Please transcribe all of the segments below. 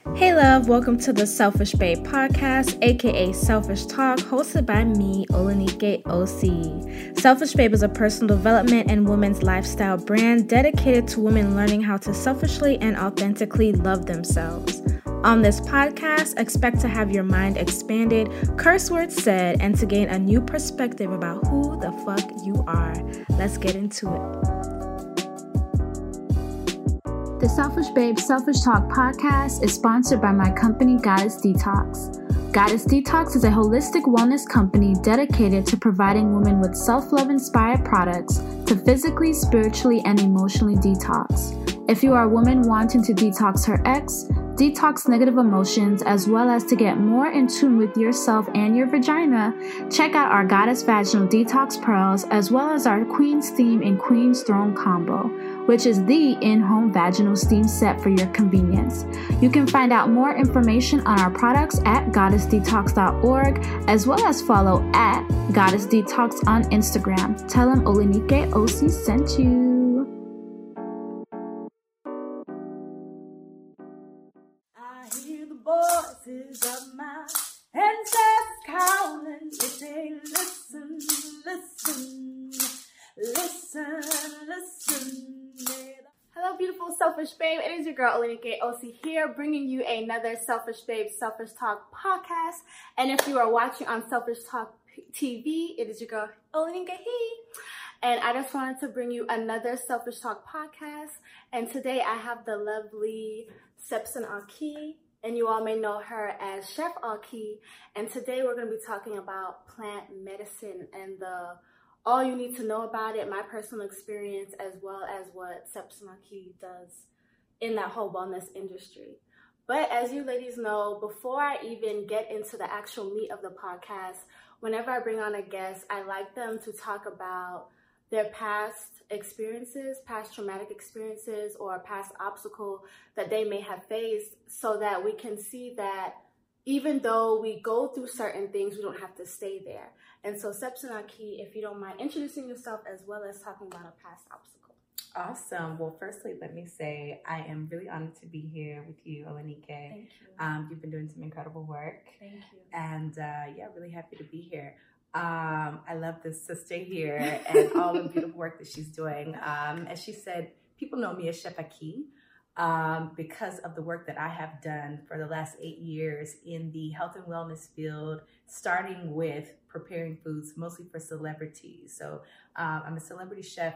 Hey love, welcome to the Selfish Babe podcast, aka Selfish Talk, hosted by me, Olanike OC. Selfish Babe is a personal development and women's lifestyle brand dedicated to women learning how to selfishly and authentically love themselves. On this podcast, expect to have your mind expanded, curse words said, and to gain a new perspective about who the fuck you are. Let's get into it. The Selfish Babe Selfish Talk podcast is sponsored by my company, Goddess Detox. Goddess Detox is a holistic wellness company dedicated to providing women with self-love inspired products to physically, spiritually, and emotionally detox. If you are a woman wanting to detox her ex, detox negative emotions, as well as to get more in tune with yourself and your vagina, check out our Goddess Vaginal Detox Pearls, as well as our Queen Steam and Queen's Throne combo, which is the in-home vaginal steam set for your convenience. You can find out more information on our products at goddessdetox.org, as well as follow at Goddess Detox on Instagram. Tell them Olanike OC sent you. Voices of my ancestors calling. They say, listen, listen, listen, listen. Hello, beautiful Selfish Babe. It is your girl, Olanike OC here, bringing you another Selfish Babe Selfish Talk podcast. And if you are watching on Selfish Talk TV, it is your girl, Olanike He. And I just wanted to bring you another Selfish Talk podcast. And today I have the lovely Sepsin Aki. And you all may know her as Chef Aki. And today we're going to be talking about plant medicine and all you need to know about it, my personal experience, as well as what Sepsin Aki does in that whole wellness industry. But as you ladies know, before I even get into the actual meat of the podcast, whenever I bring on a guest, I like them to talk about their past experiences, past traumatic experiences, or a past obstacle that they may have faced, so that we can see that even though we go through certain things, we don't have to stay there. And so Sepsin Aki, if you don't mind introducing yourself as well as talking about a past obstacle. Awesome. Well, firstly, let me say I am really honored to be here with you, Olanike. Thank you. You've been doing some incredible work. Thank you. And really happy to be here. I love this sister here and all the beautiful work that she's doing. As she said, people know me as Chef Aki because of the work that I have done for the last 8 years in the health and wellness field, starting with preparing foods mostly for celebrities. So I'm a celebrity chef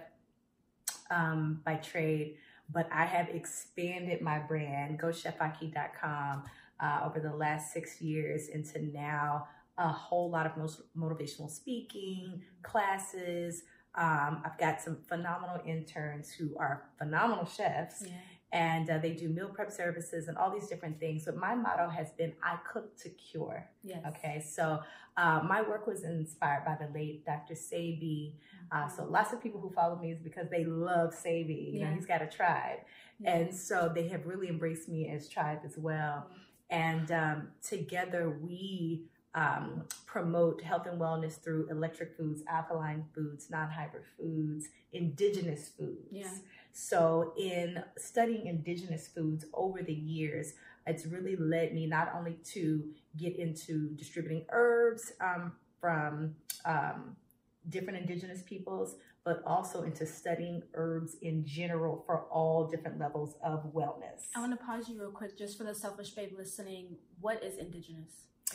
by trade, but I have expanded my brand, GoChefAki.com, over the last 6 years into now a whole lot of motivational speaking, classes. I've got some phenomenal interns who are phenomenal chefs, and they do meal prep services and all these different things. But my motto has been, I cook to cure. Yes. Okay, so my work was inspired by the late Dr. Sebi. So lots of people who follow me is because they love Sebi. You know, he's got a tribe. And so they have really embraced me as tribe as well. And together we promote health and wellness through electric foods, alkaline foods, non-hybrid foods, indigenous foods. Yeah. So in studying indigenous foods over the years, it's really led me not only to get into distributing herbs from different indigenous peoples, but also into studying herbs in general for all different levels of wellness. I want to pause you real quick just for the Selfish Babe listening. What is indigenous?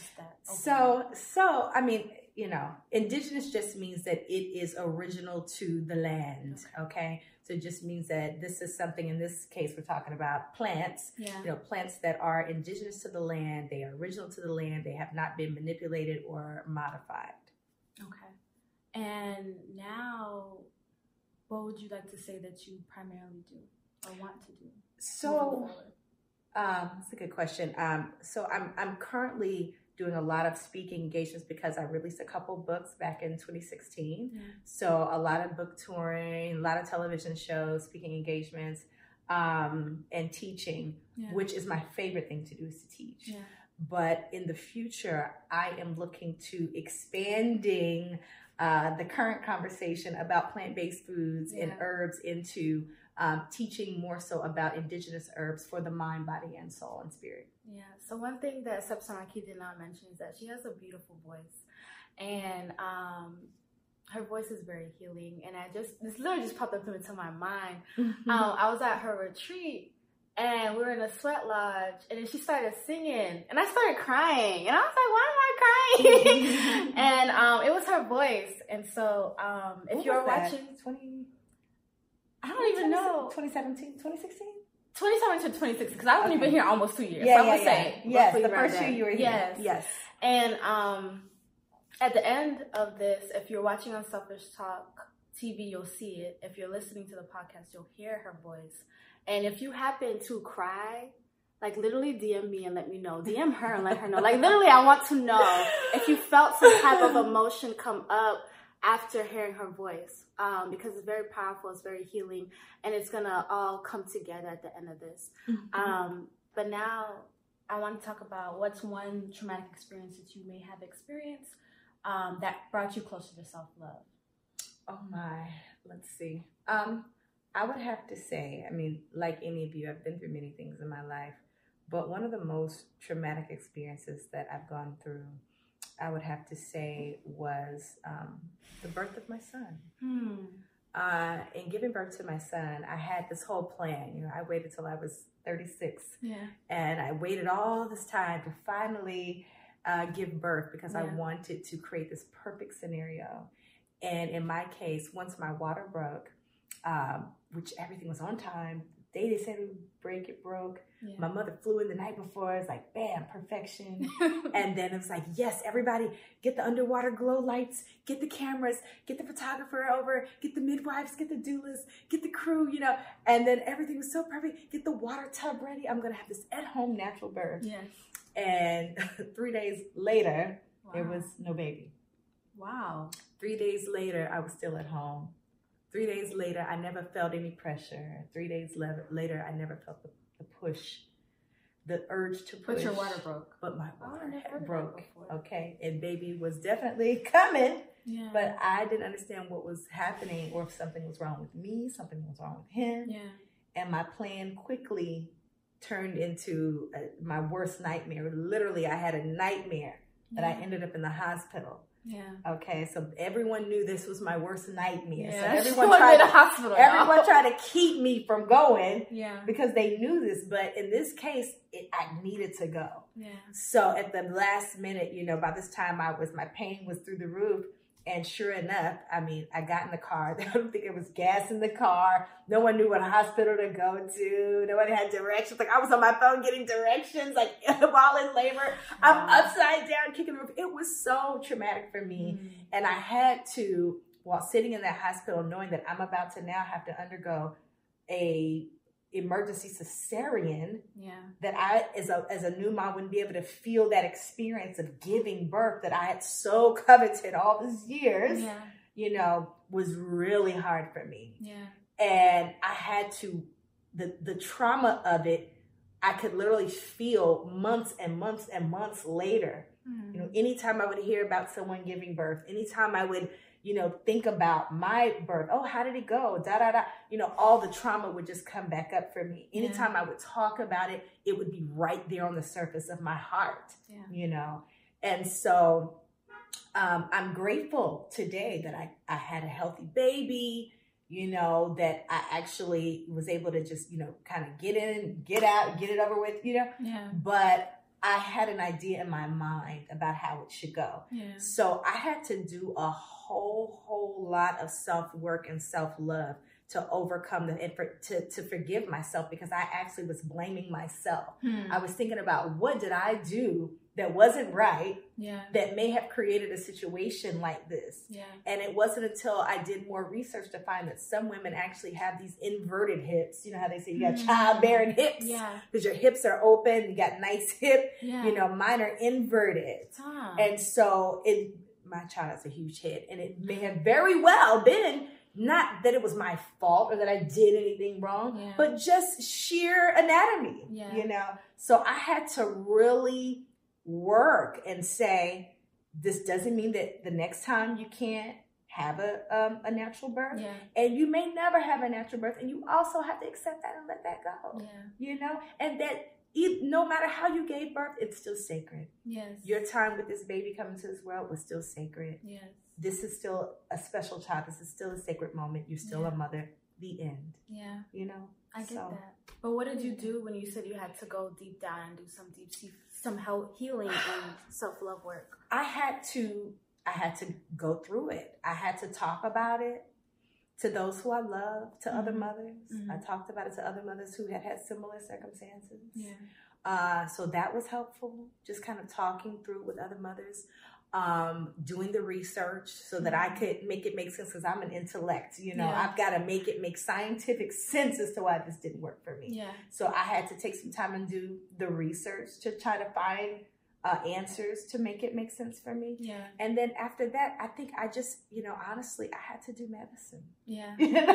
So I mean, you know, indigenous just means that it is original to the land. Okay. So it just means that this is something, in this case, we're talking about plants, you know, plants that are indigenous to the land. They are original to the land. They have not been manipulated or modified. Okay. And now, what would you like to say that you primarily do or want to do? So, that's a good question. So I'm currently doing a lot of speaking engagements because I released a couple books back in 2016. So a lot of book touring, a lot of television shows, speaking engagements, and teaching, which is my favorite thing to do, is to teach. But in the future, I am looking to expanding the current conversation about plant-based foods and herbs into teaching more so about indigenous herbs for the mind, body, and soul and spirit. Yeah. So one thing that Sepsanaki did not mention is that she has a beautiful voice, and her voice is very healing. And this literally just popped up into my mind. I was at her retreat, and we were in a sweat lodge, and then she started singing, and I started crying, and I was like, why am I crying? And it was her voice. And so if you're watching, I don't even know. 2017, 2016? 2017 to 2016, because I've only been here almost 2 years. Yeah, so I would say. Yes, the first year you were here. Yes. Yes. And at the end of this, if you're watching on Selfish Talk TV, you'll see it. If you're listening to the podcast, you'll hear her voice. And if you happen to cry, like literally DM me and let me know. DM her and let her know. Like literally, I want to know if you felt some type of emotion come up after hearing her voice, because it's very powerful, it's very healing, and it's gonna all come together at the end of this. But now I want to talk about what's one traumatic experience that you may have experienced that brought you closer to self-love. Oh my, let's see. I would have to say, I mean, like any of you, I've been through many things in my life, but one of the most traumatic experiences that I've gone through, I would have to say, was the birth of my son. In giving birth to my son, I had this whole plan. You know, I waited till I was 36, and I waited all this time to finally give birth because I wanted to create this perfect scenario. And in my case, once my water broke, which everything was on time, they said it would break, it broke. My mother flew in the night before. It's like, bam, perfection. And then it was like, yes, everybody get the underwater glow lights, get the cameras, get the photographer over, get the midwives, get the doulas, get the crew, you know. And then everything was so perfect. Get the water tub ready. I'm going to have this at-home natural birth. Yes. And 3 days later, there was no baby. Wow. 3 days later, I was still at home. 3 days later, I never felt any pressure. 3 days later, I never felt the push, the urge to push. But your water broke. But my water broke. Okay. And baby was definitely coming. Yeah. But I didn't understand what was happening, or if something was wrong with me, something was wrong with him. Yeah. And my plan quickly turned into my worst nightmare. Literally, I had a nightmare that I ended up in the hospital. Yeah. Okay, so everyone knew this was my worst nightmare. Yeah. So everyone tried to keep me from going. Yeah. Because they knew this, but in this case, I needed to go. Yeah. So at the last minute, you know, by this time my pain was through the roof. And sure enough, I mean, I got in the car. I don't think there was gas in the car. No one knew what hospital to go to. Nobody had directions. Like, I was on my phone getting directions, like, while in labor. I'm upside down, kicking the roof. It was so traumatic for me. And I had to, while sitting in that hospital, knowing that I'm about to now have to undergo a emergency cesarean, that I, as a new mom, wouldn't be able to feel that experience of giving birth that I had so coveted all these years, you know, was really hard for me. And I had to, the trauma of it, I could literally feel months and months and months later. You know, anytime I would hear about someone giving birth, anytime I would, you know, think about my birth. Oh, how did it go? You know, all the trauma would just come back up for me. Anytime I would talk about it, it would be right there on the surface of my heart, you know. And so I'm grateful today that I had a healthy baby, you know, that I actually was able to just, you know, kind of get in, get out, get it over with, you know. But I had an idea in my mind about how it should go. So I had to do a whole lot of self-work and self-love to overcome to forgive myself, because I actually was blaming myself. I was thinking about, what did I do that wasn't right, that may have created a situation like this? And it wasn't until I did more research to find that some women actually have these inverted hips. You know how they say you got childbearing hips? Because your hips are open, you got nice hip. You know, mine are inverted. And so my child has a huge head, and it may have very well been not that it was my fault or that I did anything wrong, but just sheer anatomy, you know? So I had to really work and say, this doesn't mean that the next time you can't have a natural birth, Yeah. and you may never have a natural birth, and you also have to accept that and let that go. Yeah. You know, and that no matter how you gave birth, it's still sacred. Yes. Your time with this baby coming to this world was still sacred. Yes. This is still a special child. This is still a sacred moment. You're still a mother. The end. Yeah. You know? I get that. But what did you do when you said you had to go deep down and do some healing and self-love work? I had to go through it. I had to talk about it to those who I love, to other mothers. I talked about it to other mothers who had similar circumstances. Yeah. So that was helpful. Just kind of talking through with other mothers. Doing the research so that I could make it make sense, because I'm an intellect, you know. I've got to make it make scientific sense as to why this didn't work for me. Yeah. So I had to take some time and do the research to try to find answers to make it make sense for me. Yeah. And then after that, I think I just, honestly, I had to do medicine. Yeah.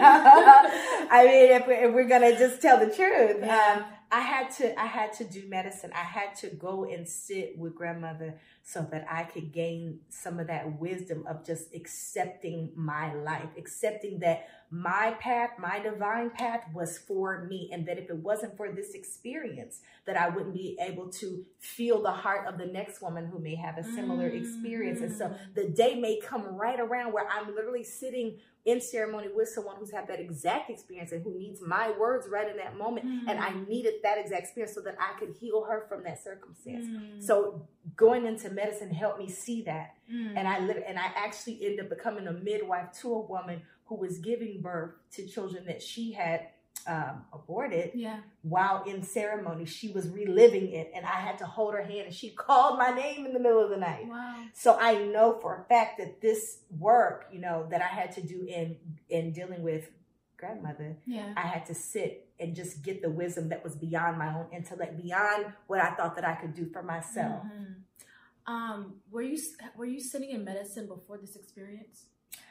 I mean, if we're gonna just tell the truth, I had to do medicine. I had to go and sit with grandmother so that I could gain some of that wisdom of just accepting my life, accepting that my path, my divine path was for me. And that if it wasn't for this experience, that I wouldn't be able to feel the heart of the next woman who may have a similar experience. And so the day may come right around where I'm literally sitting in ceremony with someone who's had that exact experience and who needs my words right in that moment. And I needed that exact experience so that I could heal her from that circumstance. So going into medicine helped me see that. And I actually ended up becoming a midwife to a woman who was giving birth to children that she had aborted. While in ceremony. She was reliving it, and I had to hold her hand, and she called my name in the middle of the night. Wow. So I know for a fact that this work, that I had to do in dealing with grandmother, I had to sit and just get the wisdom that was beyond my own intellect, beyond what I thought that I could do for myself. Were you sitting in medicine before this experience?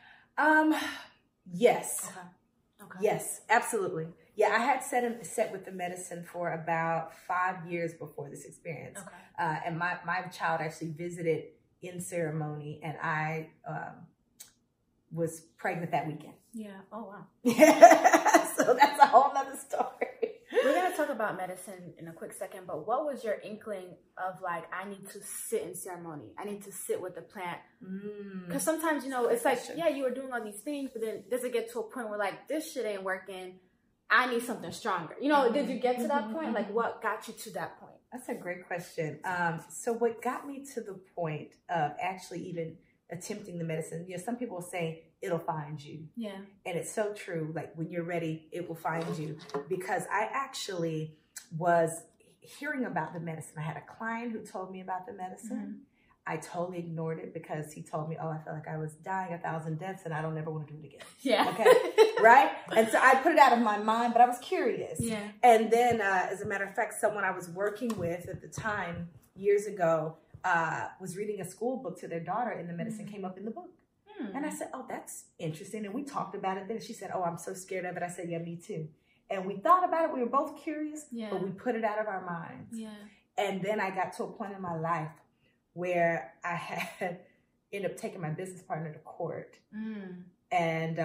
Yes. Okay. Yes, absolutely. Yeah, I had sat with the medicine for about 5 years before this experience. Okay. And my child actually visited in ceremony, and I was pregnant that weekend. Yeah. Oh, wow. So that's a whole nother story. We're going to talk about medicine in a quick second, but what was your inkling of like, I need to sit in ceremony. I need to sit with the plant. Because sometimes, it's like, you were doing all these things, but then does it get to a point where like, this shit ain't working. I need something stronger. Did you get to that point? Like, what got you to that point? That's a great question. So what got me to the point of actually even attempting the medicine, some people say it'll find you. Yeah. And it's so true. Like when you're ready, it will find you. Because I actually was hearing about the medicine. I had a client who told me about the medicine. I totally ignored it because he told me, I felt like I was dying 1,000 deaths and I don't ever want to do it again. Yeah. Okay. Right? And so I put it out of my mind, but I was curious. Yeah. And then, as a matter of fact, someone I was working with at the time, years ago, was reading a school book to their daughter, and the medicine came up in the book. And I said, that's interesting. And we talked about it then. She said, I'm so scared of it. I said, yeah, me too. And we thought about it. We were both curious, but we put it out of our minds. Yeah. And then I got to a point in my life where I had ended up taking my business partner to court. And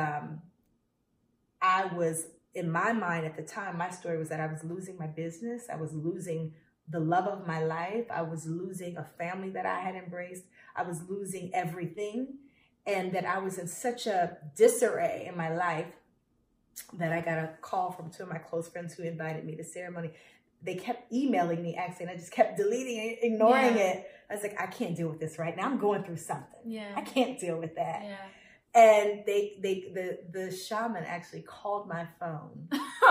I was, in my mind at the time, my story was that I was losing my business. I was losing the love of my life. I was losing a family that I had embraced. I was losing everything. And that I was in such a disarray in my life that I got a call from two of my close friends who invited me to ceremony. They kept emailing me, asking. I just kept deleting it, ignoring it. I was like, I can't deal with this right now. I'm going through something. Yeah. I can't deal with that. Yeah. And the shaman actually called my phone.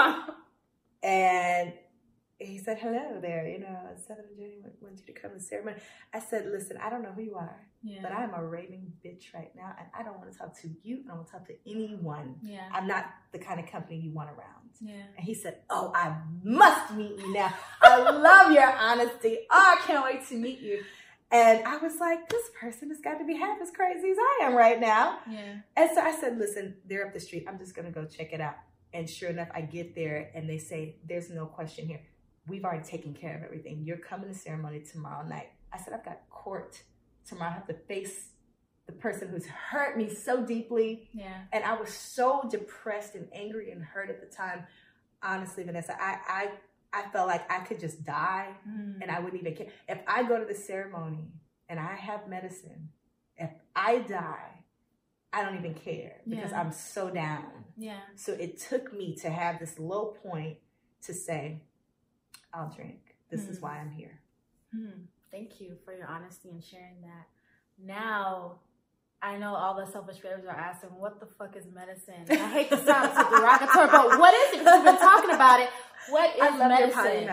And he said, hello there, 7th of January, I want you to come to ceremony. I said, listen, I don't know who you are, but I'm a raving bitch right now, and I don't want to talk to you. I don't want to talk to anyone. Yeah. I'm not the kind of company you want around. Yeah. And he said, I must meet you now. I love your honesty. I can't wait to meet you. And I was like, this person has got to be half as crazy as I am right now. Yeah. And so I said, listen, they're up the street. I'm just going to go check it out. And sure enough, I get there, and they say, there's no question here. We've already taken care of everything. You're coming to ceremony tomorrow night. I said, I've got court tomorrow. I have to face the person who's hurt me so deeply. Yeah. And I was so depressed and angry and hurt at the time. Honestly, Vanessa, I felt like I could just die and I wouldn't even care. If I go to the ceremony and I have medicine, if I die, I don't even care because I'm so down. Yeah. So it took me to have this low point to say, I'll drink. This is why I'm here. Thank you for your honesty and sharing that. Now, I know all the selfish babes are asking, what the fuck is medicine? And I hate to sound so derogatory, but what is it? Because we've been talking about it. What is medicine?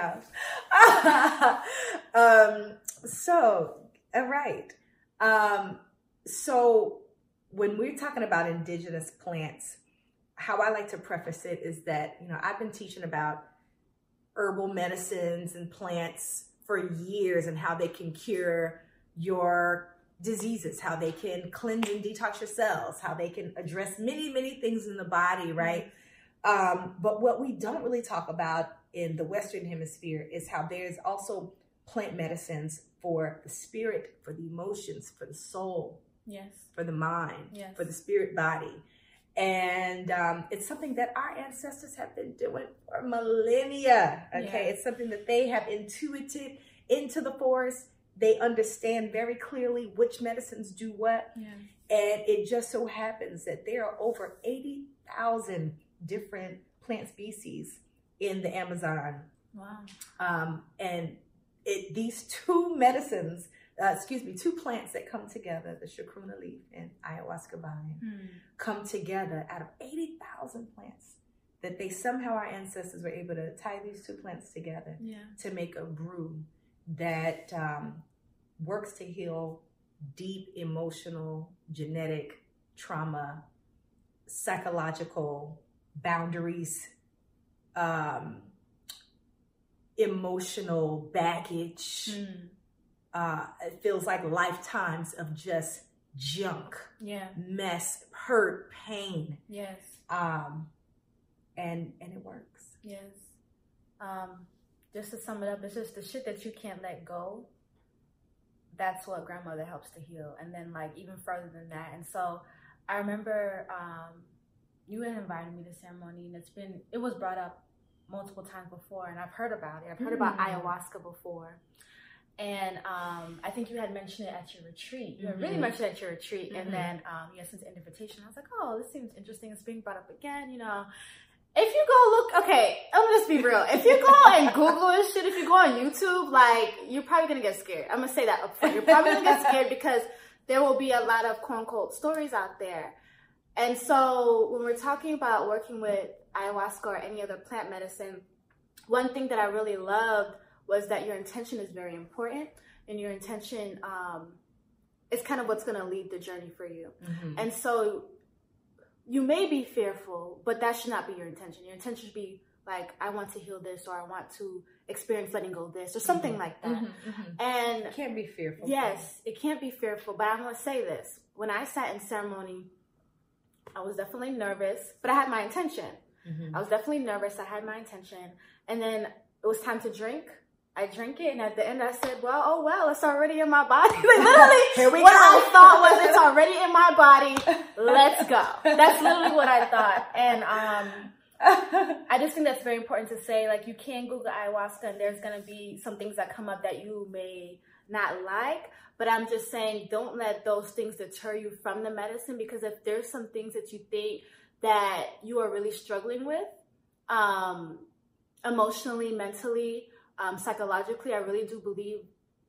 So when we're talking about indigenous plants, how I like to preface it is that, you know, I've been teaching about herbal medicines and plants for years and how they can cure your diseases, how they can cleanse and detox your cells, how they can address many, many things in the body, right? But what we don't really talk about in the Western Hemisphere is how there's also plant medicines for the spirit, for the emotions, for the soul, for the mind, for the spirit body. And it's something that our ancestors have been doing for millennia, okay? It's something that they have intuited into the forest. They understand very clearly which medicines do what. And it just so happens that there are over 80,000 different plant species in the Amazon. Wow. And these two medicines, two plants that come together, the chacruna leaf and ayahuasca vine, come together out of 80,000 plants that they somehow, our ancestors were able to tie these two plants together to make a brew that works to heal deep emotional, genetic trauma, psychological boundaries, emotional baggage. It feels like lifetimes of just junk, mess, hurt, pain. And it works. Just to sum it up, it's just the shit that you can't let go. That's what grandmother helps to heal. And then like even further than that. And so I remember you had invited me to ceremony, and it was brought up multiple times before, and I've heard about it. I've heard about ayahuasca before. And I think you had mentioned it at your retreat. You had really mentioned it at your retreat. And then you had sent an invitation. I was like, oh, this seems interesting. It's being brought up again, you know. If you go look, okay, I'm gonna just be real. If you go and Google this shit, if you go on YouTube, like, you're probably gonna get scared. I'm gonna say that up front. You're probably gonna get scared because there will be a lot of quote unquote stories out there. And so when we're talking about working with ayahuasca or any other plant medicine, one thing that I really loved was that your intention is very important, and your intention is kind of what's gonna lead the journey for you. And so you may be fearful, but that should not be your intention. Your intention should be like, I want to heal this, or I want to experience letting go of this, or something like that. And it can't be fearful. Yes, it can't be fearful, but I'm going to say this. When I sat in ceremony, I was definitely nervous, but I had my intention. I was definitely nervous. I had my intention. And then it was time to drink. I drank it, and at the end I said, well, it's already in my body. Like, literally, what I thought was, it's already in my body. Let's go. That's literally what I thought. And I just think that's very important to say. Like, you can Google ayahuasca, and there's going to be some things that come up that you may not like. But I'm just saying, don't let those things deter you from the medicine, because if there's some things that you think that you are really struggling with, emotionally, mentally, psychologically, I really do believe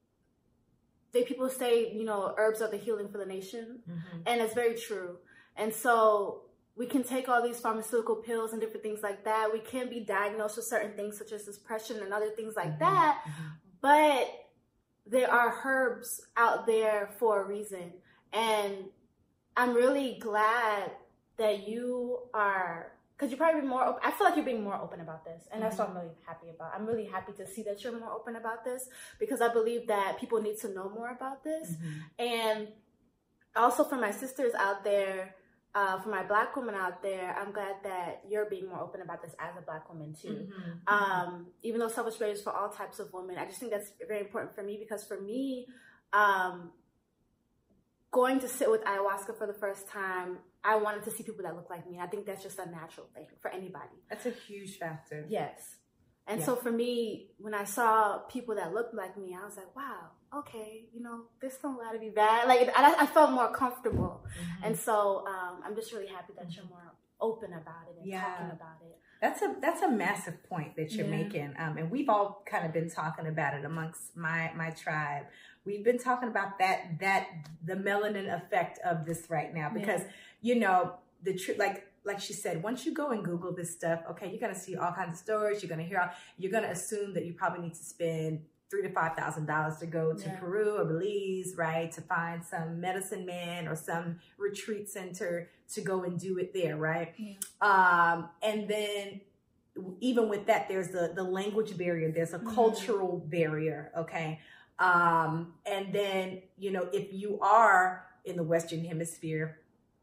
people say, you know, herbs are the healing for the nation. And it's very true. And so we can take all these pharmaceutical pills and different things like that. We can be diagnosed with certain things such as depression and other things like that. But there are herbs out there for a reason. And I'm really glad that you are, because you're probably more open. I feel like you're being more open about this. And that's what I'm really happy about. I'm really happy to see that you're more open about this, because I believe that people need to know more about this. And also for my sisters out there, for my Black women out there, I'm glad that you're being more open about this as a Black woman too. Even though selfish rage is for all types of women, I just think that's very important for me, because for me, going to sit with ayahuasca for the first time, I wanted to see people that look like me. I think that's just a natural thing for anybody. That's a huge factor. Yes. And so for me, when I saw people that looked like me, I was like, wow, okay, you know, this don't gotta be bad. Like, I felt more comfortable. Mm-hmm. And so I'm just really happy that you're more open about it and talking about it. That's a massive point that you're making. And we've all kind of been talking about it amongst my tribe. We've been talking about the melanin effect of this right now, because, you know, the truth, like she said, once you go and Google this stuff, okay, you're going to see all kinds of stories. You're going to hear, you're going to assume that you probably need to spend $3,000 to $5,000 to go to Peru or Belize, right? To find some medicine man or some retreat center to go and do it there, right? Yeah. And then even with that, there's the language barrier. There's a cultural barrier, okay? And then, you know, if you are in the Western Hemisphere,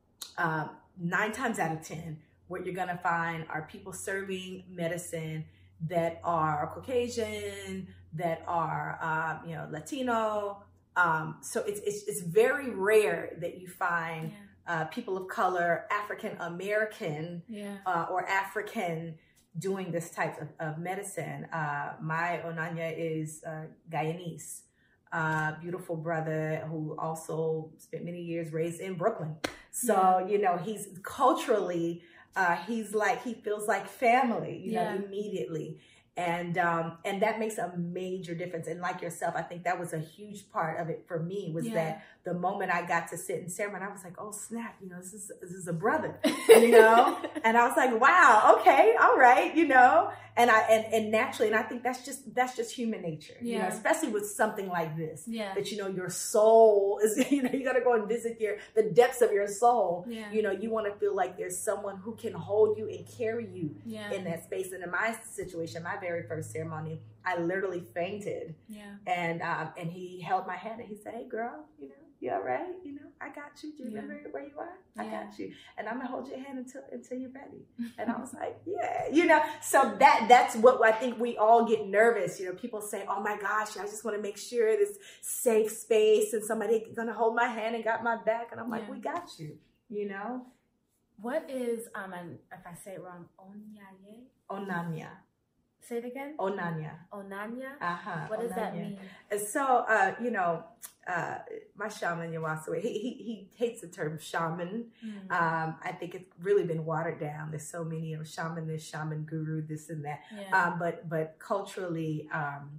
9 times out of 10, what you're going to find are people serving medicine that are Caucasian, that are, you know, Latino. So it's very rare that you find people of color, African American, or African doing this type of medicine. My Onanya is Guyanese. Beautiful brother who also spent many years raised in Brooklyn. So, you know, he's culturally, he feels like family, you know, immediately. And that makes a major difference. And like yourself, I think that was a huge part of it for me, was that the moment I got to sit in ceremony, I was like, oh snap, you know, this is a brother, you know? And I was like, wow, okay, all right, you know? And naturally, and I think that's just human nature, you know, especially with something like this, that, you know, your soul is, you know, you got to go and visit the depths of your soul. You know, you want to feel like there's someone who can hold you and carry you in that space. And in my situation, my very first ceremony, I literally fainted. And he held my hand and he said, hey girl, you know, you all right? You know, I got you. Do you remember where you are? I got you. And I'm gonna hold your hand until you're ready. And I was like, yeah, you know. So that's what I think we all get nervous. You know, people say, oh my gosh, I just want to make sure this safe space and somebody gonna hold my hand and got my back. And I'm like, we got you. You know. What is and if I say it wrong, Onyaye? Onanya. Say it again. Onanya. Onanya. What does that mean? So, you know, my shaman Yawasawe, he hates the term shaman. I think it's really been watered down. There's so many, you know, shaman this, shaman guru, this and that. But culturally,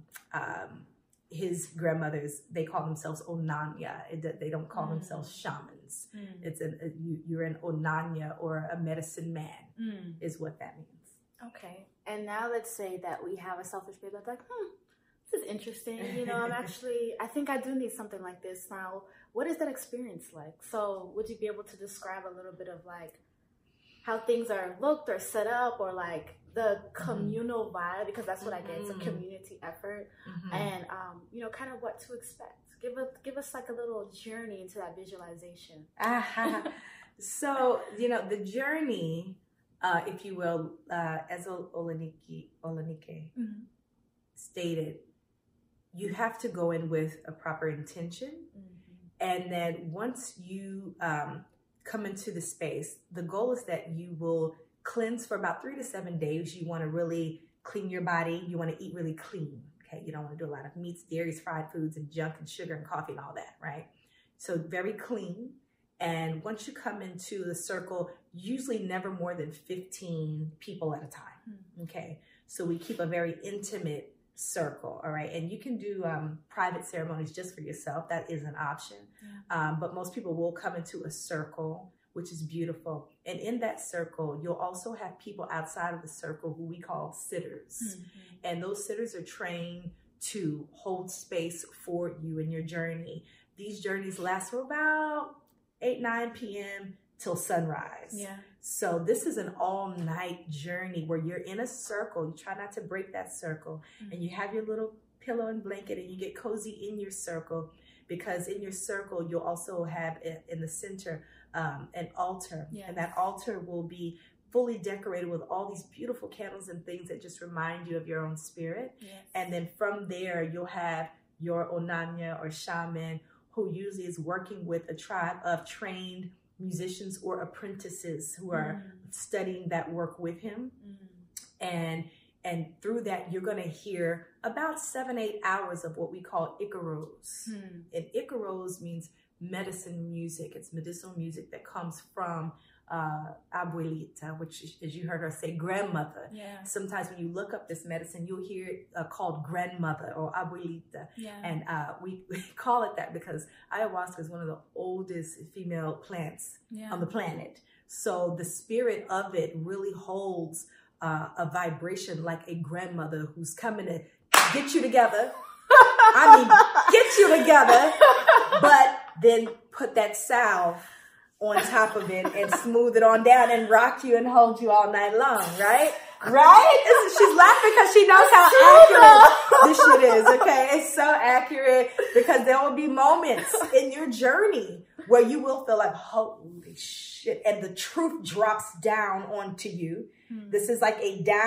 his grandmothers, they call themselves Onanya. They don't call themselves shamans. It's you're an Onanya or a medicine man, is what that means. Okay. And now let's say that we have a selfish babe that's like, this is interesting. You know, I think I do need something like this. Now, what is that experience like? So would you be able to describe a little bit of like how things are looked or set up, or like the communal vibe? Because that's what I get. It's a community effort. And, you know, kind of what to expect. Give us like a little journey into that visualization. So, you know, the journey, if you will, as Olenike stated, you have to go in with a proper intention. And then once you come into the space, the goal is that you will cleanse for about 3 to 7 days. You want to really clean your body. You want to eat really clean. Okay, you don't want to do a lot of meats, dairies, fried foods, and junk and sugar and coffee and all that, right? So very clean. And once you come into the circle, usually never more than 15 people at a time, okay? So we keep a very intimate circle, all right? And you can do private ceremonies just for yourself. That is an option. But most people will come into a circle, which is beautiful. And in that circle, you'll also have people outside of the circle who we call sitters. And those sitters are trained to hold space for you in your journey. These journeys last for about 8-9 p.m. till sunrise. So this is an all-night journey where you're in a circle. You try not to break that circle. And you have your little pillow and blanket and you get cozy in your circle, because in your circle, you'll also have in the center an altar. And that altar will be fully decorated with all these beautiful candles and things that just remind you of your own spirit. And then from there, you'll have your Onanya or shaman who usually is working with a tribe of trained musicians or apprentices who are studying that work with him. And through that, you're going to hear about 7-8 hours of what we call Icaros. And Icaros means medicine music. It's medicinal music that comes from abuelita, which, as you heard her say, grandmother. Yeah. Sometimes when you look up this medicine, you'll hear it called grandmother or abuelita. Yeah. And we call it that because ayahuasca is one of the oldest female plants on the planet. So the spirit of it really holds a vibration like a grandmother who's coming to get you together. I mean, get you together, but then put that salve on top of it and smooth it on down and rock you and hold you all night long, right? Right? She's laughing because she knows how accurate this shit is, okay? It's so accurate because there will be moments in your journey where you will feel like, holy shit, and the truth drops down onto you. This is like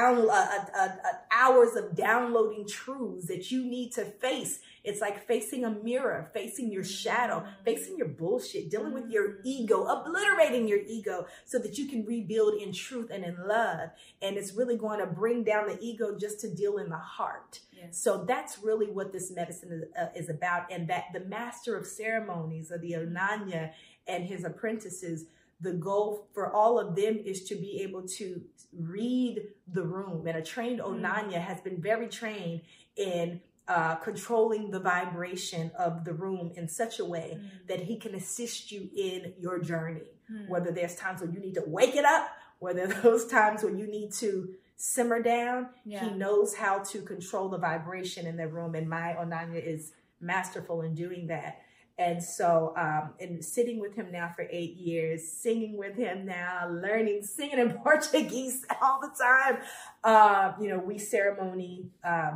hours of downloading truths that you need to face. It's like facing a mirror, facing your shadow, facing your bullshit, dealing with your ego, obliterating your ego so that you can rebuild in truth and in love. And it's really going to bring down the ego just to deal in the heart. Yes. So that's really what this medicine is about. And that the master of ceremonies, or the Onanya, and his apprentices, the goal for all of them is to be able to read the room. And a trained Onanya has been very trained in controlling the vibration of the room in such a way that he can assist you in your journey. Whether there's times when you need to wake it up, whether those times when you need to simmer down, he knows how to control the vibration in the room. And my Onanya is masterful in doing that. And so, and sitting with him now for 8 years, singing with him now, singing in Portuguese all the time. We ceremony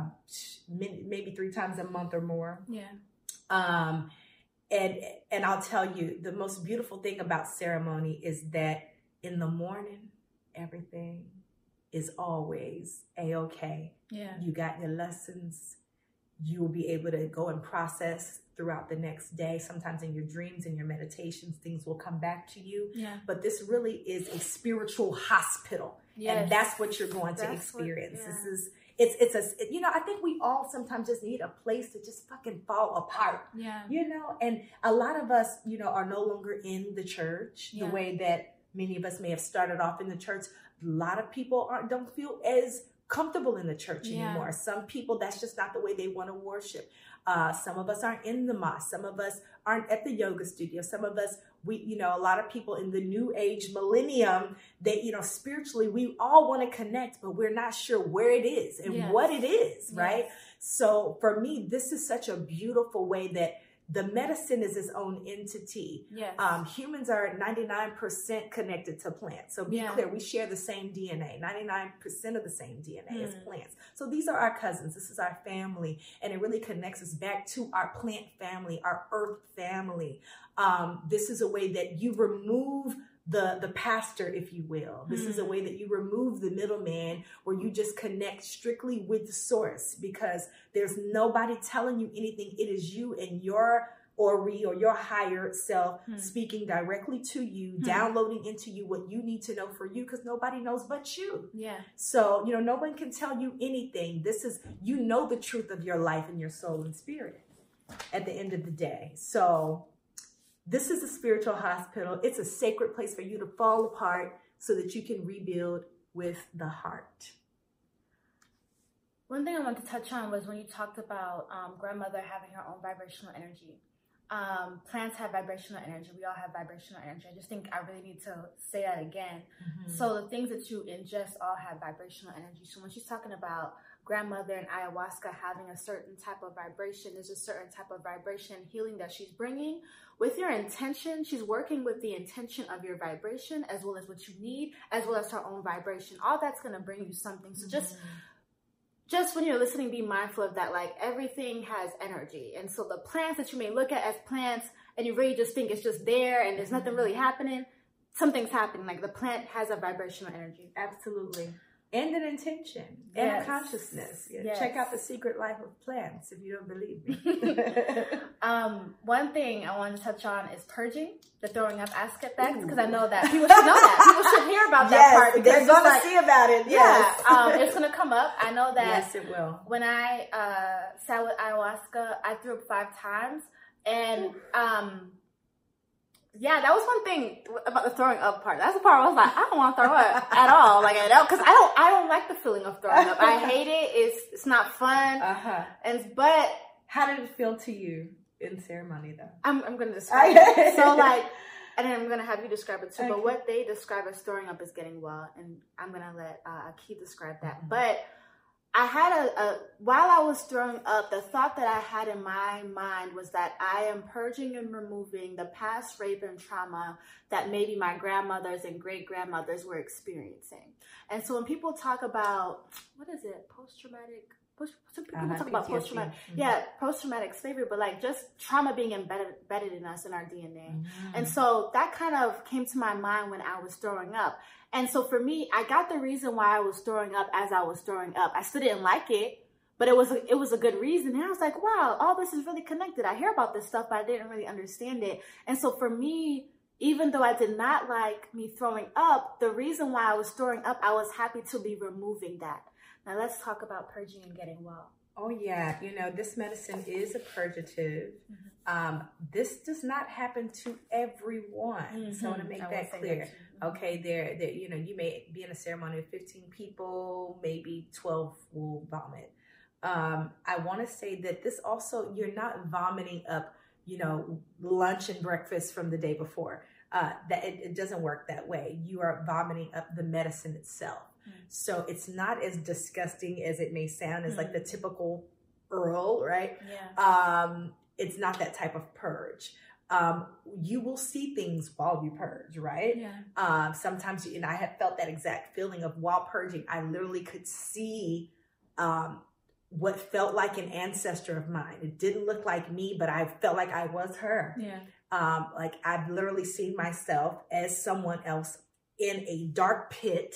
maybe 3 times a month or more. Yeah. And I'll tell you, the most beautiful thing about ceremony is that in the morning, everything is always A-okay. Yeah. You got your lessons. You will be able to go and process throughout the next day. Sometimes in your dreams and your meditations, things will come back to you. Yeah. But this really is a spiritual hospital. Yes. And that's what you're going to experience. This is, I think we all sometimes just need a place to just fucking fall apart. Yeah. And a lot of us, are no longer in the church the way that many of us may have started off in the church. A lot of people don't feel as comfortable in the church anymore. Some people, that's just not the way they want to worship. Some of us aren't in the mosque. Some of us aren't at the yoga studio. Some of us, a lot of people in the new age millennium, they, spiritually, we all want to connect, but we're not sure where it is and what it is, right? So for me, this is such a beautiful way that the medicine is its own entity. Yes. Humans are 99% connected to plants. So be clear, we share the same DNA. 99% of the same DNA as plants. So these are our cousins. This is our family. And it really connects us back to our plant family, our earth family. This is a way that you remove the pastor, if you will. This is a way that you remove the middleman, where you just connect strictly with the source, because there's nobody telling you anything. It is you and your Ori, or your higher self, speaking directly to you, downloading into you what you need to know for you, because nobody knows but you. Yeah. So, no one can tell you anything. This is, the truth of your life and your soul and spirit at the end of the day. So this is a spiritual hospital. It's a sacred place for you to fall apart so that you can rebuild with the heart. One thing I wanted to touch on was when you talked about grandmother having her own vibrational energy. Plants have vibrational energy. We all have vibrational energy. I just think I really need to say that again. So the things that you ingest all have vibrational energy. So when she's talking about grandmother and ayahuasca having a certain type of vibration, there's a certain type of vibration healing that she's bringing with your intention. She's working with the intention of your vibration, as well as what you need, as well as her own vibration. All that's going to bring you something. So just when you're listening, be mindful of that. Like, everything has energy. And so the plants that you may look at as plants and you really just think it's just there and there's nothing really happening, something's happening. Like, the plant has a vibrational energy. Absolutely. And an intention and a consciousness. Check out The Secret Life of Plants if you don't believe me. One thing I wanted to touch on is purging, the throwing up aspect, because I know that people should know that. People should hear about that part. Because they're going to see about it. Yes. Yeah, it's going to come up. I know that. Yes, it will. When I sat with ayahuasca, I threw up 5 times. And yeah, that was one thing about the throwing up part. That's the part where I was like, I don't want to throw up at all, like because I don't like the feeling of throwing up. I hate it. It's not fun. But how did it feel to you in ceremony, though? I'm going to describe it. So and then I'm going to have you describe it too. Okay. But what they describe as throwing up is getting well, and I'm going to let Keith describe that. But I had while I was throwing up, the thought that I had in my mind was that I am purging and removing the past rape and trauma that maybe my grandmothers and great-grandmothers were experiencing. And so when people talk about, what is it, some people talk about post-traumatic, post-traumatic slavery, but like just trauma being embedded in us, in our DNA. And so that kind of came to my mind when I was throwing up. And so for me, I got the reason why I was throwing up as I was throwing up. I still didn't like it, but it was a good reason. And I was like, wow, all this is really connected. I hear about this stuff, but I didn't really understand it. And so for me, even though I did not like me throwing up, the reason why I was throwing up, I was happy to be removing that. Now let's talk about purging and getting well. Oh yeah, this medicine is a purgative. This does not happen to everyone. So I want to make that clear. Okay, there, you may be in a ceremony of 15 people, maybe 12 will vomit. I want to say that this also, you're not vomiting up, lunch and breakfast from the day before. That it doesn't work that way. You are vomiting up the medicine itself. So it's not as disgusting as it may sound as like the typical Earl, right? Yeah. It's not that type of purge. You will see things while you purge, right? Yeah. Sometimes, and I have felt that exact feeling of while purging, I literally could see what felt like an ancestor of mine. It didn't look like me, but I felt like I was her. Yeah. Like I've literally seen myself as someone else in a dark pit.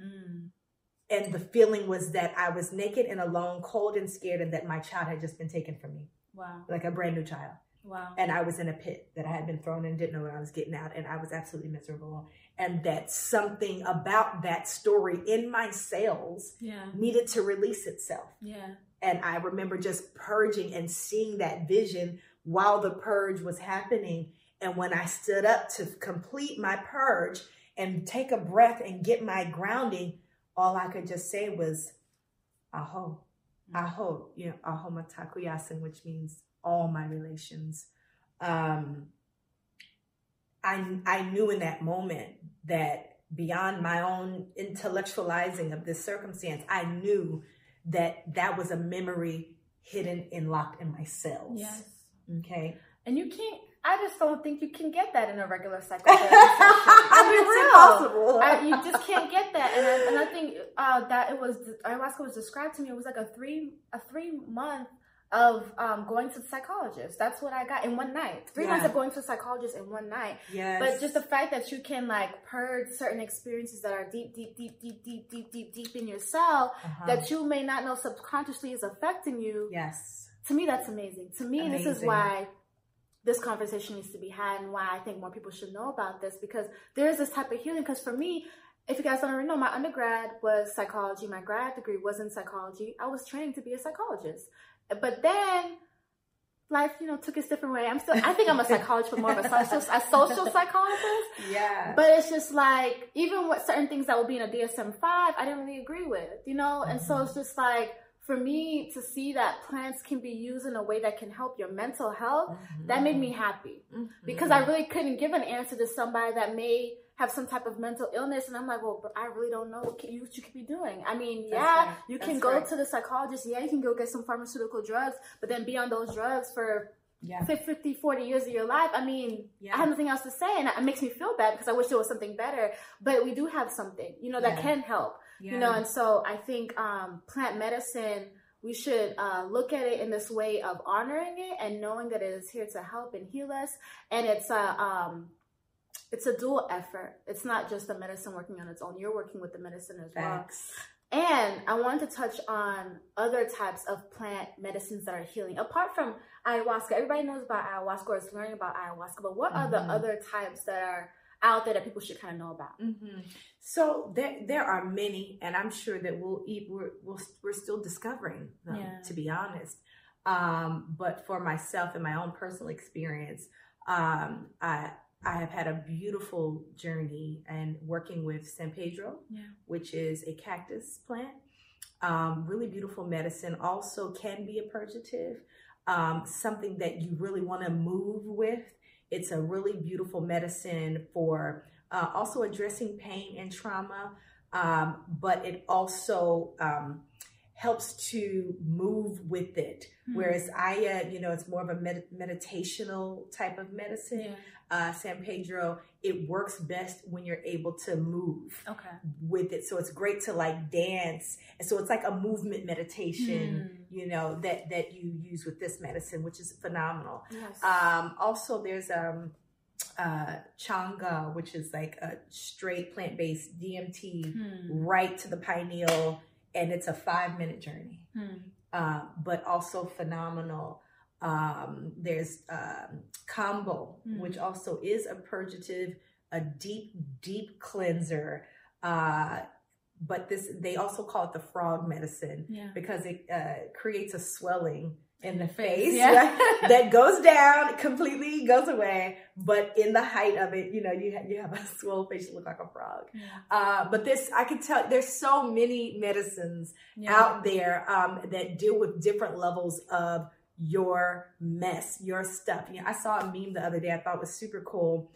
And the feeling was that I was naked and alone, cold and scared, and that my child had just been taken from me. Wow. Like a brand new child. Wow. And I was in a pit that I had been thrown in, didn't know when I was getting out, and I was absolutely miserable. And that something about that story in my cells needed to release itself. Yeah. And I remember just purging and seeing that vision while the purge was happening. And when I stood up to complete my purge and take a breath and get my grounding, all I could just say was, Aho, Aho, Aho Mataku Yasin, which means all my relations. I knew in that moment that beyond my own intellectualizing of this circumstance, I knew that was a memory hidden and locked in my cells. Yes. Okay. And I just don't think you can get that in a regular psychotherapy session. It's impossible. You just can't get that. And I think that ayahuasca was described to me. It was like a 3-month of going to the psychologist. That's what I got in one night. 3 months of going to a psychologist in one night. Yes. But just the fact that you can like purge certain experiences that are deep in your cell that you may not know subconsciously is affecting you. Yes. To me, that's amazing. To me, this is why this conversation needs to be had and why I think more people should know about this, because there is this type of healing. Because for me, if you guys don't already know, my undergrad was psychology. My grad degree was in psychology. I was training to be a psychologist. But then life, took its different way. I think I'm a psychologist, but more of a social psychologist. Yeah. But it's just like, even with certain things that would be in a DSM-5, I didn't really agree with, And so it's just like, for me to see that plants can be used in a way that can help your mental health, that made me happy. Because I really couldn't give an answer to somebody that may have some type of mental illness. And I'm like, well, but I really don't know what you could be doing. I mean, you can go to the psychologist. Yeah, you can go get some pharmaceutical drugs, but then be on those drugs for 50, 40 years of your life. I mean, I have nothing else to say. And it makes me feel bad because I wish there was something better. But we do have something, that can help. Yeah. And so I think plant medicine, we should look at it in this way of honoring it and knowing that it is here to help and heal us. And it's a dual effort. It's not just the medicine working on its own. You're working with the medicine as well. And I wanted to touch on other types of plant medicines that are healing. Apart from ayahuasca. Everybody knows about ayahuasca or is learning about ayahuasca, but what are the other types that are out there that people should kind of know about? So there are many, and I'm sure that we're still discovering them, to be honest. But for myself and my own personal experience, I have had a beautiful journey and working with San Pedro, which is a cactus plant. Really beautiful medicine. Also can be a purgative, something that you really want to move with. It's a really beautiful medicine for also addressing pain and trauma, but it also helps to move with it. Whereas it's more of a meditational type of medicine. San Pedro, it works best when you're able to move with it. So it's great to like dance. And so it's like a movement meditation, that you use with this medicine, which is phenomenal. Also there's Changa, which is like a straight plant-based DMT right to the pineal. And it's a 5-minute journey, but also phenomenal. There's Kambo, which also is a purgative, a deep cleanser. But they also call it the frog medicine because it creates a swelling in the face that goes down, completely goes away. But in the height of it, you have a swollen face, you look like a frog. But I can tell there's so many medicines out there that deal with different levels of your mess, your stuff. I saw a meme the other day I thought was super cool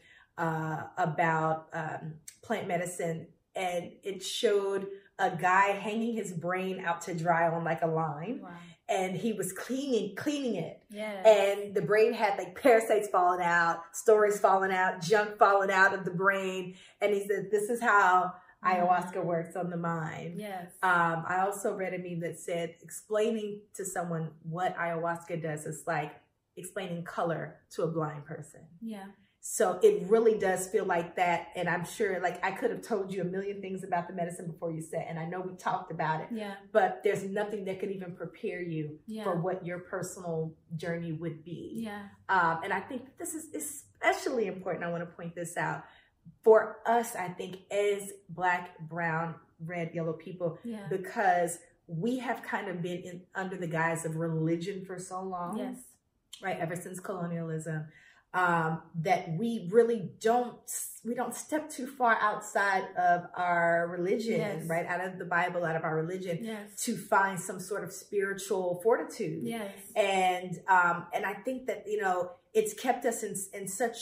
about plant medicine, and it showed a guy hanging his brain out to dry on like a line. And he was cleaning it. And the brain had like parasites falling out, stories falling out, junk falling out of the brain. And he said, this is how ayahuasca works on the mind. I also read a meme that said explaining to someone what ayahuasca does is like explaining color to a blind person. So it really does feel like that. And I'm sure like I could have told you a million things about the medicine before you said, and I know we talked about it, but there's nothing that could even prepare you for what your personal journey would be. And I think this is especially important. I want to point this out for us, I think, as Black, brown, red, yellow people, because we have kind of been under the guise of religion for so long, right? Ever since colonialism. That we really don't step too far outside of our religion, right? Out of the Bible, out of our religion, to find some sort of spiritual fortitude. And I think that, it's kept us in such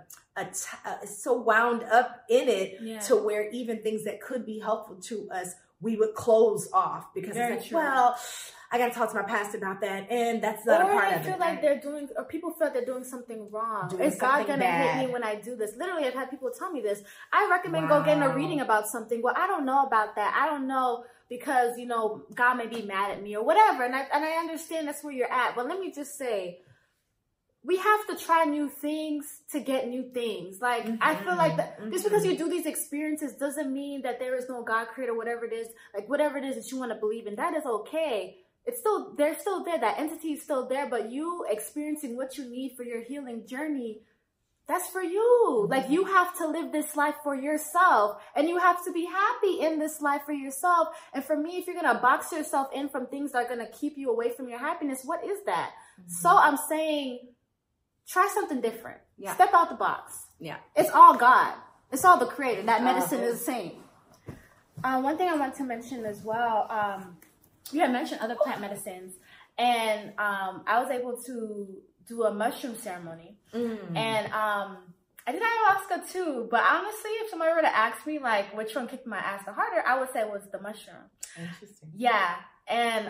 so wound up in it to where even things that could be helpful to us, we would close off because it's like, well, I got to talk to my pastor about that, and that's not a part of it. Or I feel like people feel like they're doing something wrong. Is God going to hit me when I do this? Literally, I've had people tell me this. I recommend go getting a reading about something. Well, I don't know about that. I don't know because, God may be mad at me or whatever. And I understand that's where you're at. But let me just say, we have to try new things to get new things. Like, I feel like just because you do these experiences doesn't mean that there is no God creator, whatever it is, like whatever it is that you want to believe in, that is okay. They're still there. That entity is still there, but you experiencing what you need for your healing journey, that's for you. Like, you have to live this life for yourself, and you have to be happy in this life for yourself. And for me, if you're going to box yourself in from things that are going to keep you away from your happiness, what is that? So I'm saying, try something different. Step out the box. It's all God. It's all the creator. That medicine is the same. One thing I want to mention as well, you had mentioned other plant medicines, and I was able to do a mushroom ceremony, and I did ayahuasca too. But honestly, if somebody were to ask me like which one kicked my ass the harder, I would say it was the mushroom. Interesting. Yeah, and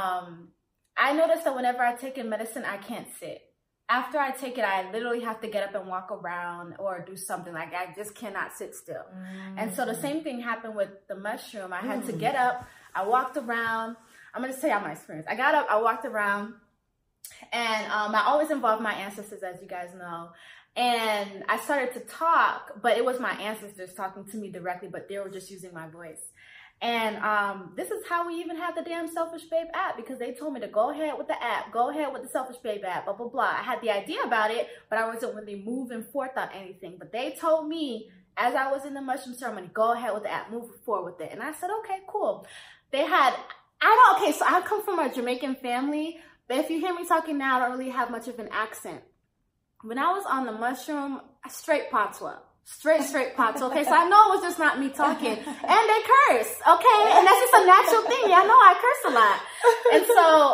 I noticed that whenever I take in medicine, I can't sit. After I take it, I literally have to get up and walk around or do something. Like, I just cannot sit still. And so the same thing happened with the mushroom. I had to get up. I walked around. I'm going to say out my experience. I got up. I walked around. And I always involve my ancestors, as you guys know. And I started to talk, but it was my ancestors talking to me directly, but they were just using my voice. And this is how we even have the damn Selfish Babe app, because they told me to go ahead with the app, go ahead with the Selfish Babe app, blah, blah, blah. I had the idea about it, but I wasn't really moving forth on anything. But they told me, as I was in the mushroom ceremony, go ahead with the app, move forward with it. And I said, okay, cool. They had, so I come from a Jamaican family, but if you hear me talking now, I don't really have much of an accent. When I was on the mushroom, I straight patois. Straight patois, okay? So I know it was just not me talking. And they curse, okay? And that's just a natural thing. Yeah, I know I curse a lot. And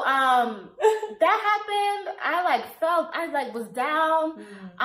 so that happened. I was down.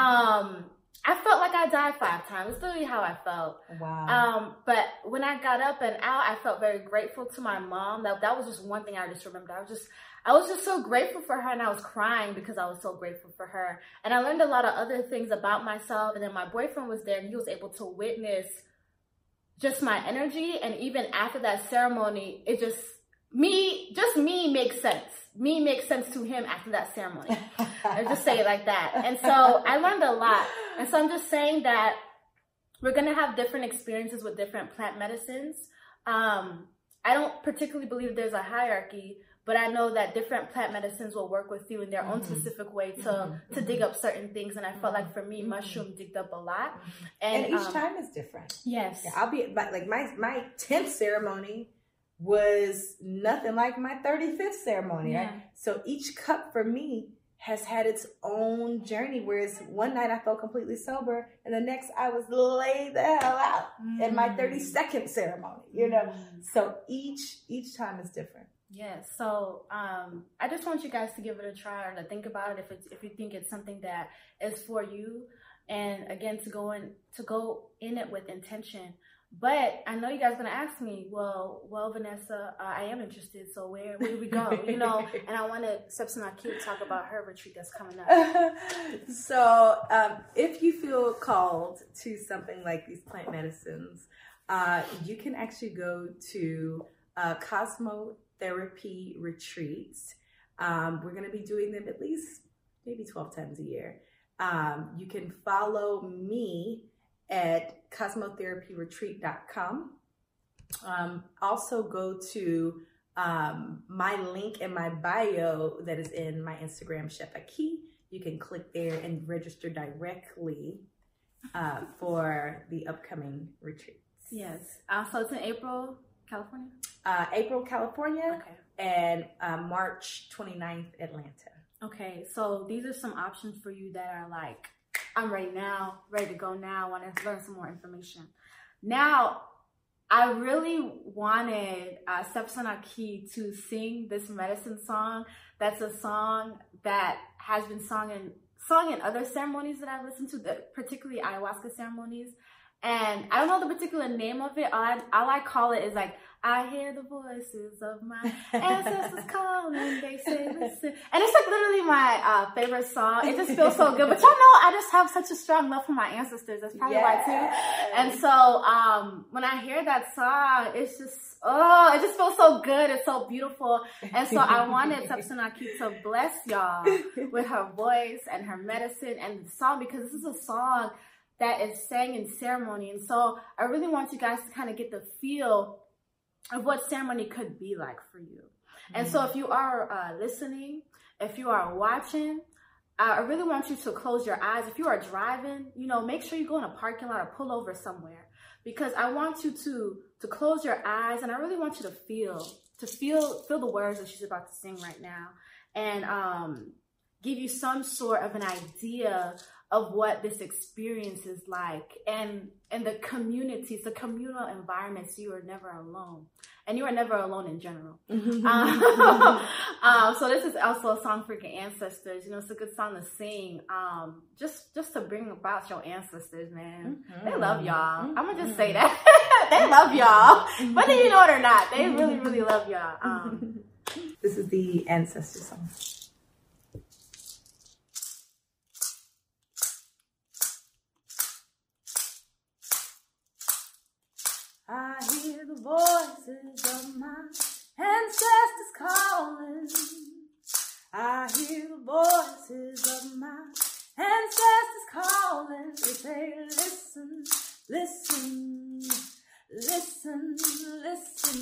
I felt like I died 5 times. It's literally how I felt. Wow. But when I got up and out, I felt very grateful to my mom. That was just one thing I just remembered. I was just so grateful for her, and I was crying because I was so grateful for her. And I learned a lot of other things about myself. And then my boyfriend was there, and he was able to witness just my energy. And even after that ceremony, it just me makes sense. Me makes sense to him after that ceremony. I just say it like that. And so I learned a lot. And so I'm just saying that we're going to have different experiences with different plant medicines. I don't particularly believe there's a hierarchy, but I know that different plant medicines will work with you in their own specific way to dig up certain things. And I felt like for me, mushroom digged up a lot. And each time is different. Yes. Yeah, I'll be like my 10th ceremony was nothing like my 35th ceremony. Yeah. Right? So each cup for me has had its own journey, whereas one night I felt completely sober, and the next I was laid the hell out in my 32nd ceremony, you know? So each time is different. Yes. So I just want you guys to give it a try, or to think about it if you think it's something that is for you, and again, to go in it with intention. But I know you guys are going to ask me, well, Vanessa, I am interested. So where do we go? You know, and I want to talk about her retreat that's coming up. So if you feel called to something like these plant medicines, you can actually go to Cosmotherapy retreats. We're going to be doing them at least maybe 12 times a year. You can follow me at cosmotherapyretreat.com. Also go to my link in my bio that is in my Instagram, Chef Aki. You can click there and register directly for the upcoming retreats. Yes. So it's in April, California? April, California. Okay. And March 29th, Atlanta. Okay. So these are some options for you that are like, I'm ready now, ready to go now, want to learn some more information. Now, I really wanted Stepson Aki to sing this medicine song. That's a song that has been sung in other ceremonies that I've listened to, particularly ayahuasca ceremonies. And I don't know the particular name of it. All I call it is like, I hear the voices of my ancestors calling, they say listen. And it's like literally my favorite song. It just feels so good. But y'all know I just have such a strong love for my ancestors. That's probably why too. And so when I hear that song, it's just, it just feels so good. It's so beautiful. And so I wanted Stepson Aki to bless y'all with her voice and her medicine and the song, because this is a song that is sang in ceremony. And so I really want you guys to kind of get the feel of what ceremony could be like for you. And so if you are listening, if you are watching, I really want you to close your eyes. If you are driving, make sure you go in a parking lot or pull over somewhere, because I want you to close your eyes, and I really want you to feel the words that she's about to sing right now, and give you some sort of an idea of what this experience is like, and the communities, the communal environments. You are never alone, and you are never alone in general. So this is also a song for your ancestors. It's a good song to sing, just to bring about your ancestors, man. They love y'all. I'm gonna just say that. They love y'all, whether you know it or not. They really, really love y'all. This is the ancestor song. I hear the voices of my ancestors calling. I hear the voices of my ancestors calling. They say, listen, listen, listen, listen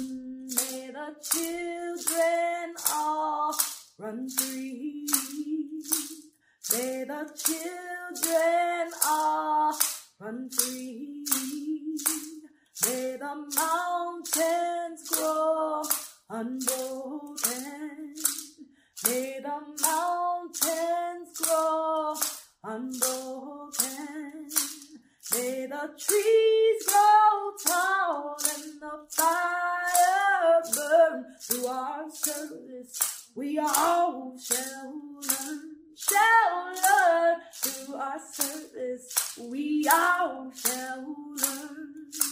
children all run free. May the children all run free. May the mountains grow unbroken. May the mountains grow unbroken. May the trees grow tall and the fire burn. Through our service we all shall learn. Through our service we all shall learn.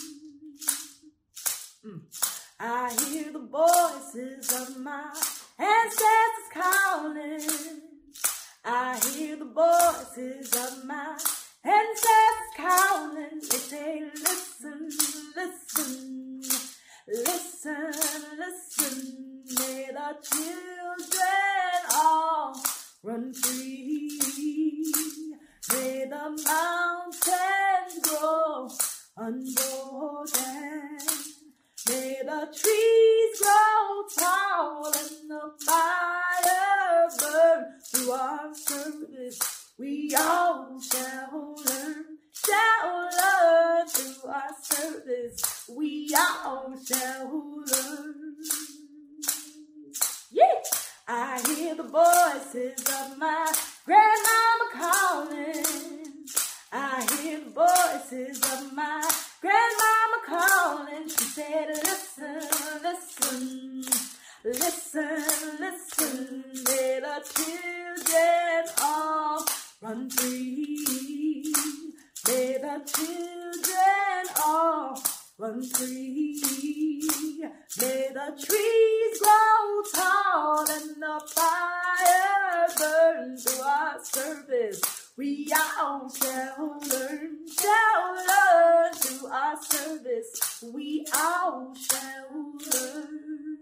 I hear the voices of my ancestors calling. I hear the voices of my ancestors calling. They say, listen, listen, listen, listen. May the children all run free. May the mountains grow unbroken. May the trees grow tall and the fire burn. Through our service we all shall learn. Through our service we all shall learn. Yeah! I hear the voices of my grandmama calling. I hear the voices of my grandmama calling. She said, listen, listen, listen, listen. May the children all run free. May the children all run free. May the trees grow tall and the fire burn. Through our service we all shall learn. Through our service we all shall learn.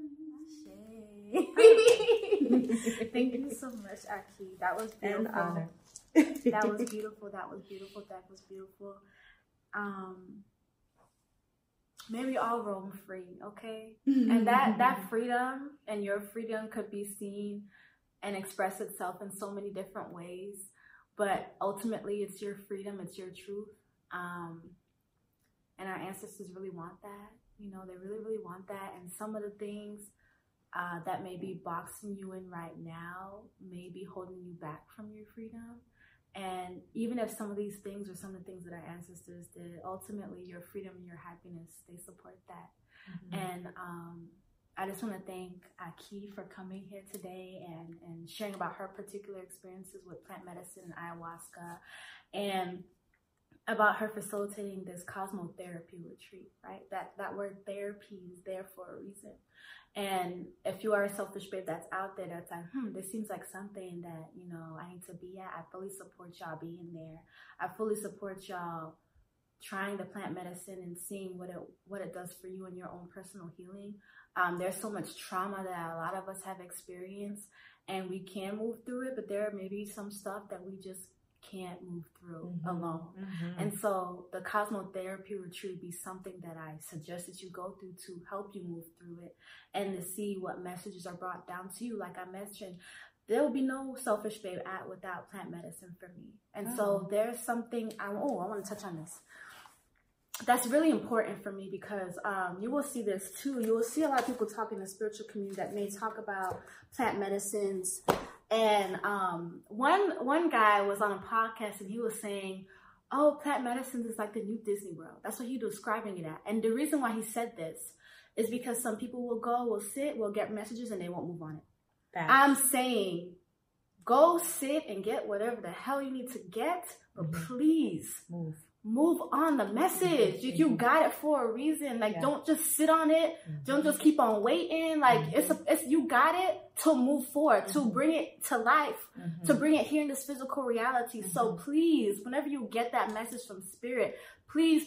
Thank you so much, Aki. That was beautiful. An honor. That was beautiful. That was beautiful. That was beautiful. May we all roam free, okay? And that freedom and your freedom could be seen and express itself in so many different ways. But ultimately, it's your freedom, it's your truth. And our ancestors really want that. You know, they really, really want that. And some of the things that may be boxing you in right now may be holding you back from your freedom. And even if some of these things or some of the things that our ancestors did, ultimately your freedom and your happiness, they support that. And I just want to thank Aki for coming here today and sharing about her particular experiences with plant medicine and ayahuasca, and about her facilitating this cosmotherapy retreat, right? That word therapy is there for a reason. And if you are a selfish babe that's out there that's like, this seems like something that, you know, I need to be at, I fully support y'all being there. I fully support y'all trying the plant medicine and seeing what it does for you in your own personal healing. There's so much trauma that a lot of us have experienced, and we can move through it, but there may be some stuff that we just can't move through alone. And so the cosmotherapy retreat would be something that I suggest that you go through to help you move through it and to see what messages are brought down to you. Like I mentioned, there will be no selfish babe without plant medicine for me. And so there's something, I want to touch on this. That's really important for me because you will see this too. You will see a lot of people talk in the spiritual community that may talk about plant medicines. And one guy was on a podcast and he was saying, oh, plant medicines is like the new Disney World. That's what he was describing it at. And the reason why he said this is because some people will sit, will get messages, and they won't move on it. I'm saying, go sit and get whatever the hell you need to get, but please move on the message. You got it for a reason. Like, don't just sit on it. Don't just keep on waiting. Like, it's you got it to move forward, to bring it to life, to bring it here in this physical reality. So please, whenever you get that message from spirit, please,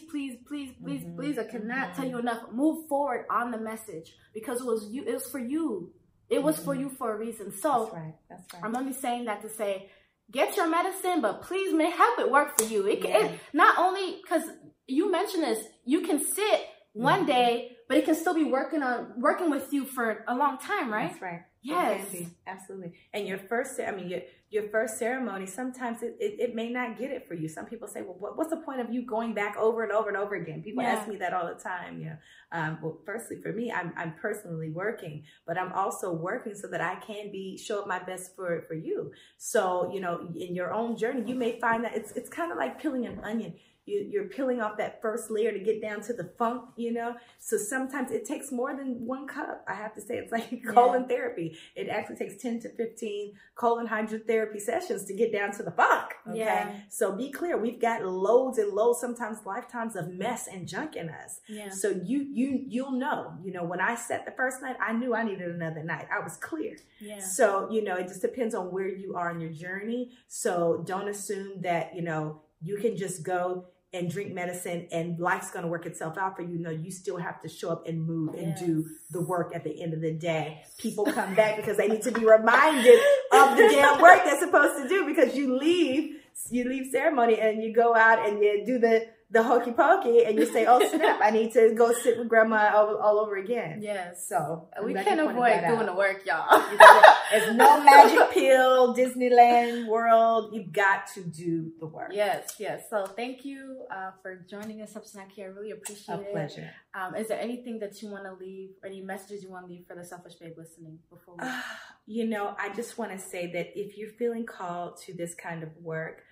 I cannot tell you enough, move forward on the message, because it was for you. It was for you for a reason. So that's right. I'm only saying that to say, get your medicine, but please help it work for you. It not only, because you mentioned this, you can sit one day, but it can still be working with you for a long time, right? That's right. Yes. It can be. Absolutely. And your first ceremony, sometimes it may not get it for you. Some people say, well, what's the point of you going back over and over and over again? People ask me that all the time. Well, firstly, for me, I'm personally working, but I'm also working so that I can show up my best for you. So, in your own journey, you may find that it's kind of like peeling an onion. You're peeling off that first layer to get down to the funk, So sometimes it takes more than one cup. I have to say, it's like colon therapy. It actually takes 10 to 15 colon hydrotherapy sessions to get down to the funk. Okay. Yeah. So be clear. We've got loads and loads, sometimes lifetimes of mess and junk in us. Yeah. So you'll know, when I set the first night, I knew I needed another night. I was clear. Yeah. So, it just depends on where you are in your journey. So don't assume that, you can just go and drink medicine and life's going to work itself out for you. No, you still have to show up and move and do the work at the end of the day. People come back because they need to be reminded of the damn work they're supposed to do, because you leave ceremony and you go out and you do the hokey pokey and you say, oh snap, I need to go sit with grandma all over again. Yes. So we can't avoid doing the work, y'all. There's no magic pill, Disneyland World. You've got to do the work. Yes. So thank you for joining us up tonight here. I really appreciate it. A pleasure. Is there anything that you want to leave, or any messages you want to leave for the Selfish Babe listening before we... I just want to say that if you're feeling called to this kind of work,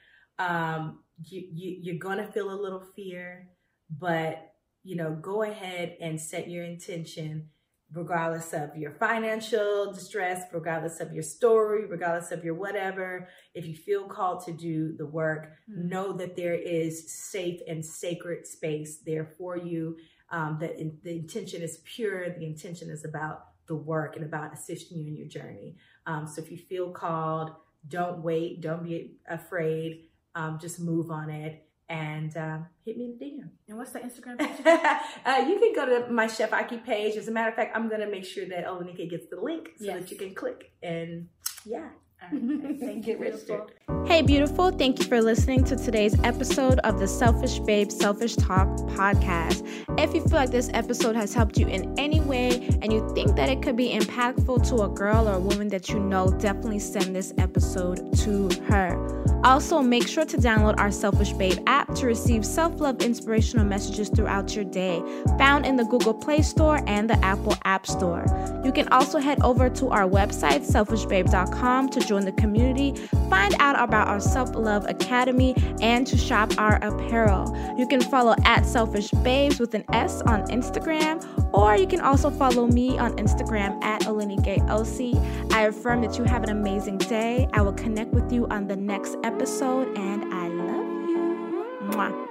you're going to feel a little fear, but, go ahead and set your intention, regardless of your financial distress, regardless of your story, regardless of your whatever. If you feel called to do the work, know that there is safe and sacred space there for you. The intention is pure. The intention is about the work and about assisting you in your journey. So if you feel called, don't wait. Don't be afraid. Just move on it and hit me in the DM. And what's the Instagram page? You can go to my Chef Aki page. As a matter of fact, I'm going to make sure that Olenike gets the link so that you can click. And All right. Thank you, registered. Hey, beautiful. Thank you for listening to today's episode of the Selfish Babe Selfish Talk podcast. If you feel like this episode has helped you in any way and you think that it could be impactful to a girl or a woman that you know, definitely send this episode to her. Also, make sure to download our Selfish Babe app to receive self-love inspirational messages throughout your day, found in the Google Play Store and the Apple App Store. You can also head over to our website, selfishbabe.com, to join the community, find out about our Self-Love Academy, and to shop our apparel. You can follow @SelfishBabes with an S on Instagram, or you can also follow me on Instagram @OlenikeOC. I affirm that you have an amazing day. I will connect with you on the next episode, and I love you. Mwah.